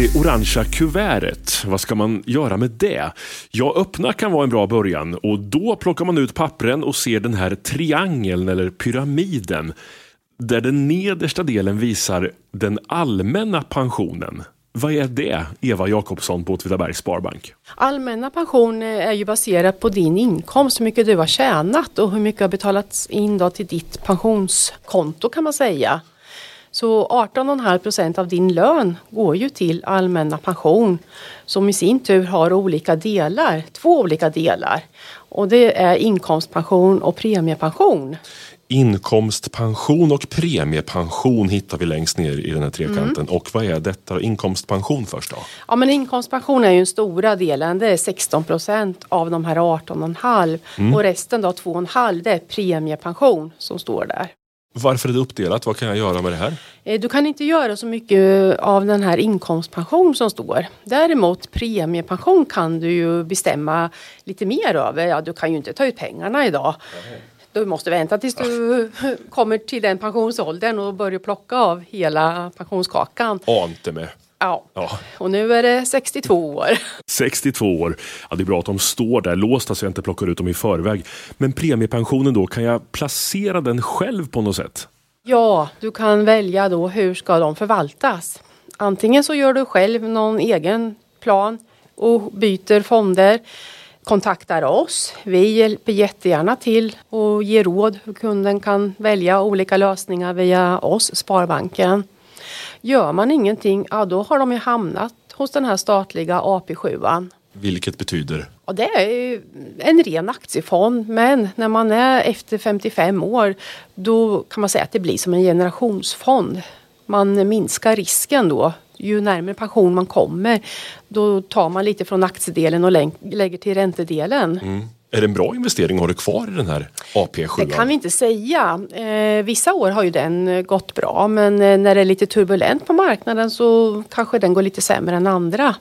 Det orangea kuvertet, vad ska man göra med det? Ja, öppna kan vara en bra början och då plockar man ut pappren och ser den här triangeln eller pyramiden där den nedersta delen visar den allmänna pensionen. Vad är det, Eva Jakobsson på Åtvidabergs Sparbank? Allmänna pension är ju baserat på din inkomst, hur mycket du har tjänat och hur mycket har betalats in då till ditt pensionskonto kan man säga. Så 18,5% av din lön går ju till allmänna pension som i sin tur har olika delar, 2 olika delar. Och det är inkomstpension och premiepension. Inkomstpension och premiepension hittar vi längst ner i den här trekanten. Och vad är detta? Inkomstpension först då? Ja, men inkomstpension är ju den stora delen. Det är 16% av de här 18,5. Och resten då 2,5 det är premiepension som står där. Varför är det uppdelat? Vad kan jag göra med det här? Du kan inte göra så mycket av den här inkomstpension som står. Däremot premiepension kan du ju bestämma lite mer över. Ja, du kan ju inte ta ut pengarna idag. Du måste vänta tills du kommer till den pensionsåldern och börjar plocka av hela pensionskakan. Ante med. Ja, och nu är det 62 år. 62 år. Ja, det är bra att de står där låsta så jag inte plockar ut dem i förväg. Men premiepensionen då, kan jag placera den själv på något sätt? Ja, du kan välja då hur ska de förvaltas. Antingen så gör du själv någon egen plan och byter fonder. Kontaktar oss. Vi hjälper jättegärna till och ger råd hur kunden kan välja olika lösningar via oss, Sparbanken. Gör man ingenting, ja då har de ju hamnat hos den här statliga AP7. Vilket betyder? Ja, det är en ren aktiefond, men när man är efter 55 år då kan man säga att det blir som en generationsfond. Man minskar risken då. Ju närmare pension man kommer, då tar man lite från aktiedelen och lägger till räntedelen. Är det en bra investering att ha det kvar i den här AP7? Det kan vi inte säga. Vissa år har ju den gått bra, men när det är lite turbulent på marknaden så kanske den går lite sämre än andra.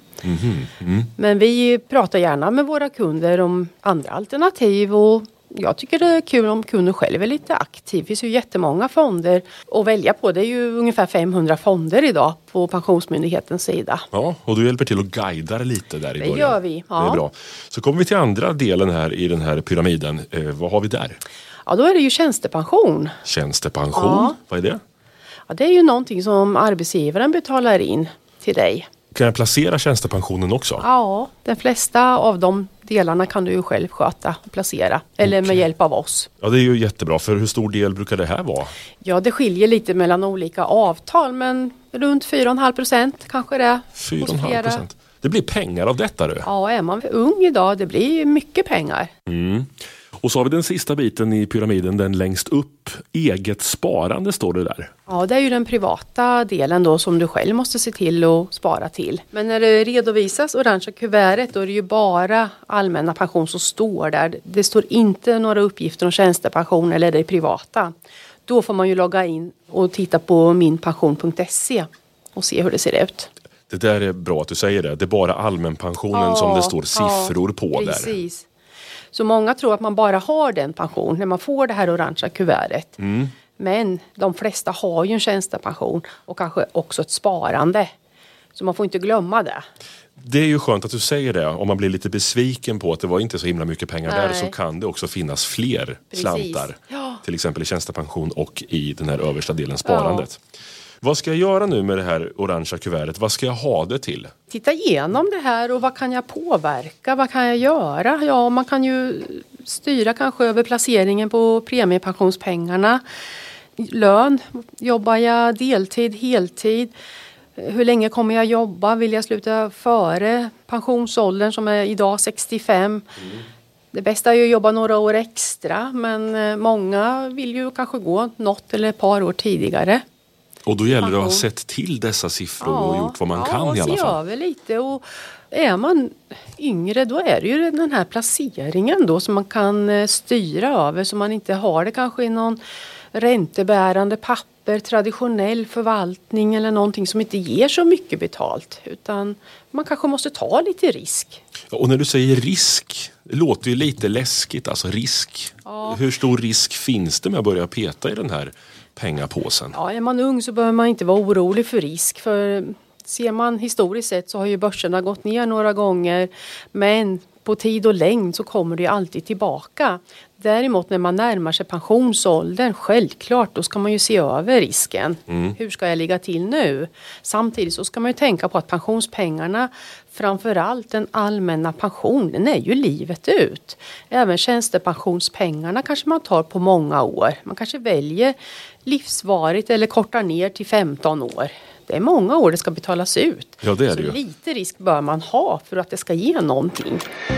Men vi pratar gärna med våra kunder om andra alternativ och jag tycker det är kul om kunden själv är lite aktiv. Det finns ju jättemånga fonder att välja på. Det är ju ungefär 500 fonder idag på Pensionsmyndighetens sida. Ja, och du hjälper till att guida lite där i början. Det gör vi, ja. Det är bra. Så kommer vi till andra delen här i den här pyramiden. Vad har vi där? Ja, då är det ju tjänstepension. Tjänstepension, Ja. Vad är det? Ja, det är ju någonting som arbetsgivaren betalar in till dig. Kan jag placera tjänstepensionen också? Ja, de flesta av de delarna kan du ju själv sköta och placera. Eller med hjälp av oss. Ja, det är ju jättebra. För hur stor del brukar det här vara? Ja, det skiljer lite mellan olika avtal. Men runt 4,5% kanske det. 4,5%. Det blir pengar av detta du? Ja, är man ung idag, det blir mycket pengar. Och så har vi den sista biten i pyramiden, den längst upp. Eget sparande står det där. Ja, det är ju den privata delen då som du själv måste se till att spara till. Men när det redovisas orangea kuvertet då är det ju bara allmänna pension som står där. Det står inte några uppgifter om tjänstepension eller det privata. Då får man ju logga in och titta på minpension.se och se hur det ser ut. Det där är bra att du säger det. Det är bara allmänpensionen som det står siffror på där. Precis. Så många tror att man bara har den pension när man får det här orangea kuvertet. Men de flesta har ju en tjänstepension och kanske också ett sparande. Så man får inte glömma det. Det är ju skönt att du säger det. Om man blir lite besviken på att det var inte så himla mycket pengar där så kan det också finnas fler slantar. Ja. Till exempel i tjänstepension och i den här översta delen sparandet. Vad ska jag göra nu med det här orangea kuvertet? Vad ska jag ha det till? Titta igenom det här och vad kan jag påverka? Vad kan jag göra? Ja, man kan ju styra kanske över placeringen på premiepensionspengarna. Lön, jobbar jag deltid, heltid? Hur länge kommer jag jobba? Vill jag sluta före pensionsåldern som är idag 65? Det bästa är ju att jobba några år extra, men många vill ju kanske gå något eller ett par år tidigare. Och då gäller det att ha sett till dessa siffror och gjort vad man kan i alla fall. Ja, över lite. Och är man yngre då är det ju den här placeringen då som man kan styra över så man inte har det kanske i någon räntebärande papper, traditionell förvaltning eller någonting som inte ger så mycket betalt. Utan man kanske måste ta lite risk. Och när du säger risk, det låter ju lite läskigt, alltså risk. Ja. Hur stor risk finns det med att börja peta i den här pengapåsen? Ja, är man ung så behöver man inte vara orolig för risk. För Ser man historiskt sett så har ju börserna gått ner några gånger, men på tid och längd så kommer det ju alltid tillbaka. Däremot när man närmar sig pensionsåldern, självklart, då ska man ju se över risken. Hur ska jag ligga till nu? Samtidigt så ska man ju tänka på att pensionspengarna, framförallt den allmänna pensionen, är ju livet ut. Även tjänstepensionspengarna kanske man tar på många år. Man kanske väljer livsvarigt eller kortar ner till 15 år. Det är många år det ska betalas ut. Ja, det är så det ju. Lite risk bör man ha för att det ska ge någonting.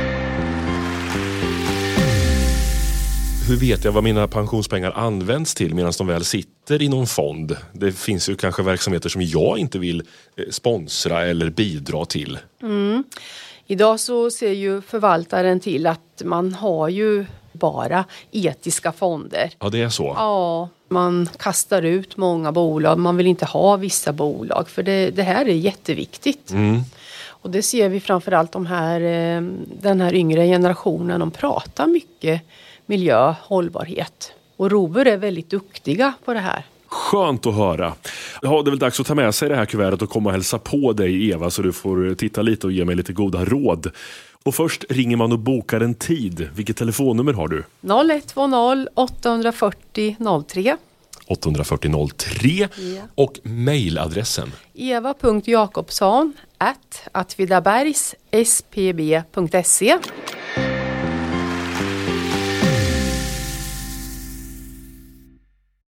Hur vet jag vad mina pensionspengar används till medan de väl sitter i någon fond? Det finns ju kanske verksamheter som jag inte vill sponsra eller bidra till. Idag så ser ju förvaltaren till att man har ju bara etiska fonder. Ja, det är så. Ja, man kastar ut många bolag. Man vill inte ha vissa bolag, för det här är jätteviktigt. Och det ser vi framförallt den här yngre generationen. De pratar mycket miljö, hållbarhet. Och Robur är väldigt duktiga på det här. Skönt att höra. Ja, det är väl dags att ta med sig det här kuvertet och komma och hälsa på dig, Eva, så du får titta lite och ge mig lite goda råd. Och först ringer man och bokar en tid. Vilket telefonnummer har du? 0120 840 03. 840 03 och mejladressen? eva.jakobsson@atvidabergsspb.se.